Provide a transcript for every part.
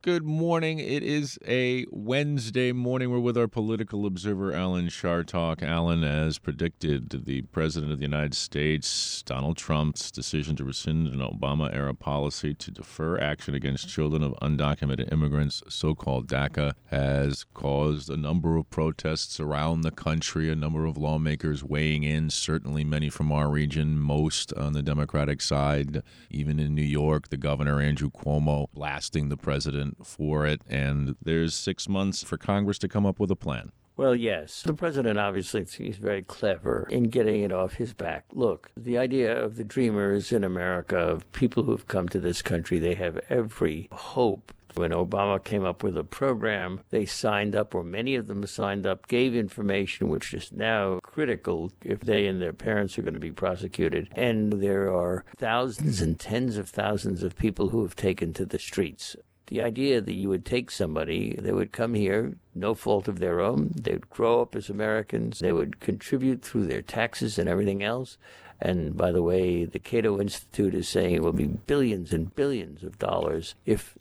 Good morning. It is a Wednesday morning. We're with our political observer, Alan Chartock. Alan, as predicted, the President of the United States, Donald Trump's decision to rescind an Obama-era policy to defer action against children of undocumented immigrants, so-called DACA, has caused a number of protests around the country, a number of lawmakers weighing in, certainly many from our region, most on the Democratic side. Even in New York, the governor, Andrew Cuomo, blasting the president for it, and there's 6 months for Congress to come up with a plan. Well, yes. The president obviously he's very clever in getting it off his back. Look, the idea of the dreamers in America, of people who've come to this country, they have every hope. When Obama came up with a program, they signed up, or many of them signed up, gave information which is now critical if they and their parents are going to be prosecuted. And there are thousands and tens of thousands of people who have taken to the streets. The idea that you would take somebody, they would come here, no fault of their own, they would grow up as Americans, they would contribute through their taxes and everything else. And by the way, the Cato Institute is saying it will be billions and billions of dollars if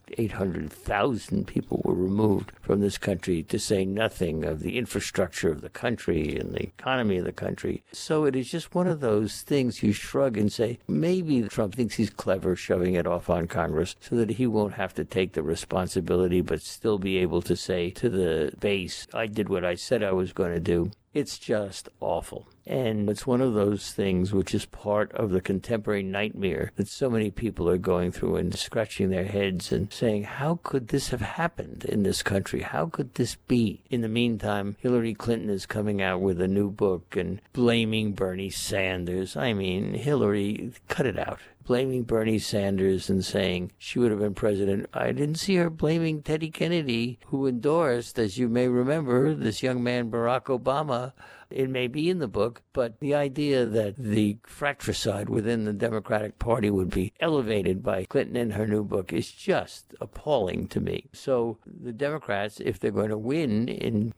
800,000 people were removed from this country, to say nothing of the infrastructure of the country and the economy of the country. So it is just one of those things you shrug and say, maybe Trump thinks he's clever shoving it off on Congress so that he won't have to take the responsibility but still be able to say to the base, I did what I said I was going to do. It's just awful. And it's one of those things which is part of the contemporary nightmare that so many people are going through and scratching their heads and saying, how could this have happened in this country? How could this be? In the meantime, Hillary Clinton is coming out with a new book and blaming Bernie Sanders. I mean, Hillary, cut it out. Blaming Bernie Sanders and saying she would have been president. I didn't see her blaming Teddy Kennedy, who endorsed, as you may remember, this young man, Barack Obama. It may be in the book, but the idea that the fratricide within the Democratic Party would be elevated by Clinton in her new book is just appalling to me. So the Democrats, if they're going to win in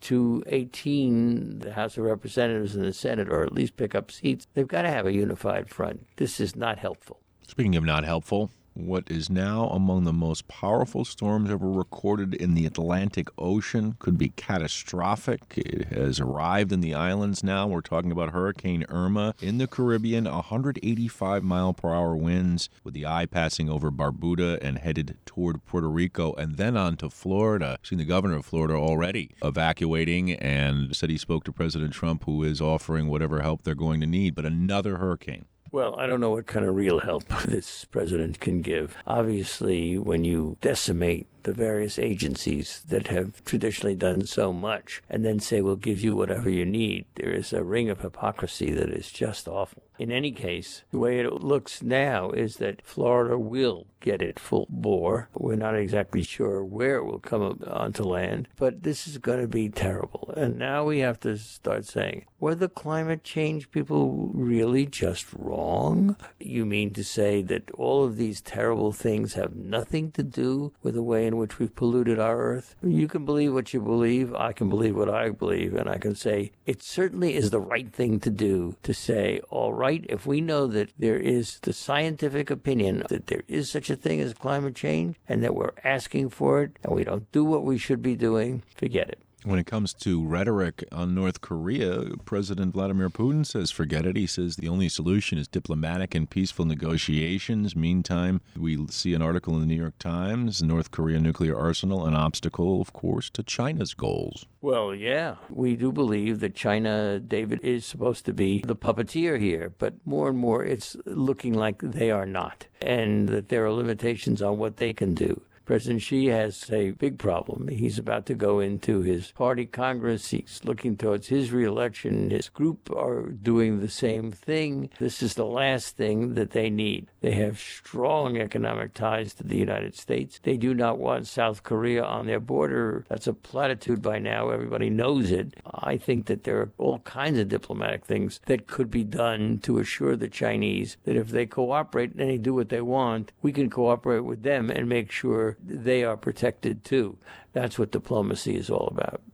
2018, the House of Representatives and the Senate, or at least pick up seats, they've got to have a unified front. This is not helpful. Speaking of not helpful, what is now among the most powerful storms ever recorded in the Atlantic Ocean could be catastrophic. It has arrived in the islands now. We're talking about Hurricane Irma in the Caribbean, 185-mile-per-hour winds, with the eye passing over Barbuda and headed toward Puerto Rico and then on to Florida. I've seen the governor of Florida already evacuating and said he spoke to President Trump, who is offering whatever help they're going to need. But another hurricane. Well, I don't know what kind of real help this president can give. Obviously, when you decimate the various agencies that have traditionally done so much and then say, we'll give you whatever you need, there is a ring of hypocrisy that is just awful. In any case, the way it looks now is that Florida will get it full bore. We're not exactly sure where it will come onto land, but this is going to be terrible. And now we have to start saying, were the climate change people really just wrong? You mean to say that all of these terrible things have nothing to do with the way in which we've polluted our earth? You can believe what you believe. I can believe what I believe. And I can say it certainly is the right thing to do to say, all right, if we know that there is the scientific opinion that there is such a thing as climate change and that we're asking for it and we don't do what we should be doing, forget it. When it comes to rhetoric on North Korea, President Vladimir Putin says forget it. He says the only solution is diplomatic and peaceful negotiations. Meantime, we see an article in the New York Times, North Korea nuclear arsenal, an obstacle, of course, to China's goals. Well, yeah, we do believe that China, David, is supposed to be the puppeteer here, but more and more it's looking like they are not, and that there are limitations on what they can do. President Xi has a big problem. He's about to go into his party Congress. He's looking towards his reelection. His group are doing the same thing. This is the last thing that they need. They have strong economic ties to the United States. They do not want South Korea on their border. That's a platitude by now. Everybody knows it. I think that there are all kinds of diplomatic things that could be done to assure the Chinese that if they cooperate and they do what they want, we can cooperate with them and make sure they are protected too. That's what diplomacy is all about.